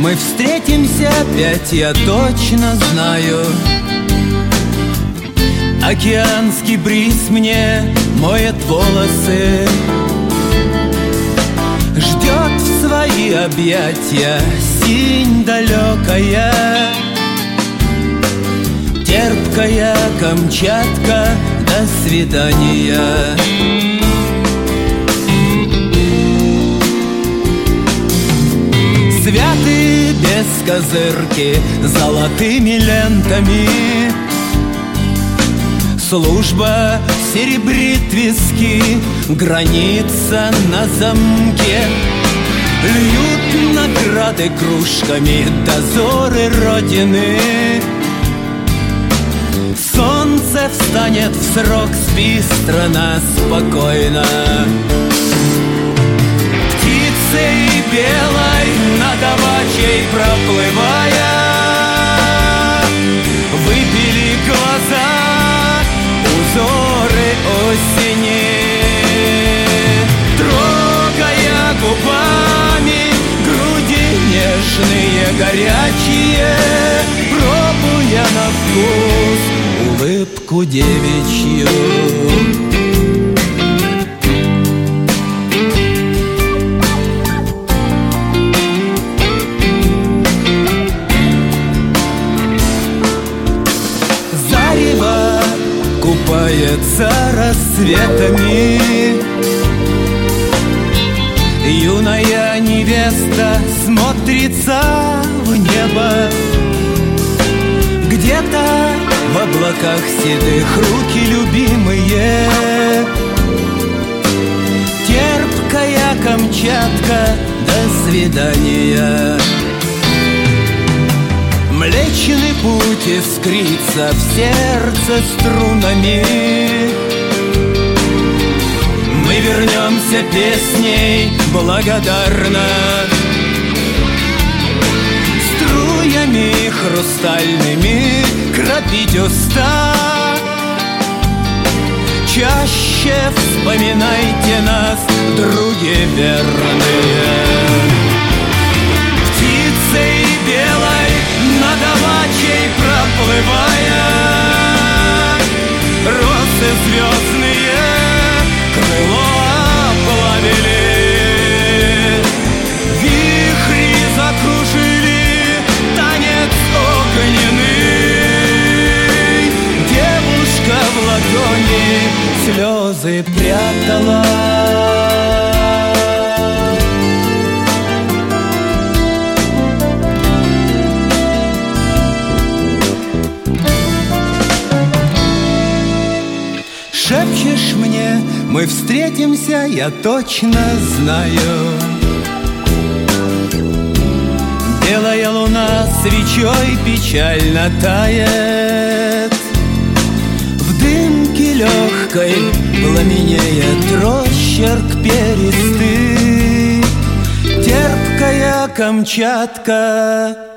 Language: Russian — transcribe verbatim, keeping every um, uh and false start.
мы встретимся опять, я точно знаю. Океанский бриз мне моет волосы, ждет в свои объятия синь далекая. Терпкая Камчатка, до свидания. Святы без козырки золотыми лентами, служба серебрит виски, граница на замке. Льют награды кружками дозоры Родины. Солнце встанет в срок, спи, страна, спокойно. Птицей белой над Авачей проплывая, выпили глаза узоры осени. Трогая губами груди нежные, горячие, пробуя на вкус улыбку девичью. Зарево купается рассветами, юная невеста смотрится в небо. Где-то в облаках седых руки любимые. Терпкая Камчатка, до свидания. Млечный путь искрится в сердце струнами. Мы вернемся песней благодарно, струями хрустальными кропить уста. Чаще вспоминайте нас, други верные. Птицей белой над Авачей проплывая, росы звездные крыло оплавили. Вихри закружили танец огненный. Девушка в ладони слезы прятала. Шепчешь мне, мы встретимся, я точно знаю. Белая луна свечой печально тает, в дымке легкой пламенеет росчерк перистый. Терпкая Камчатка,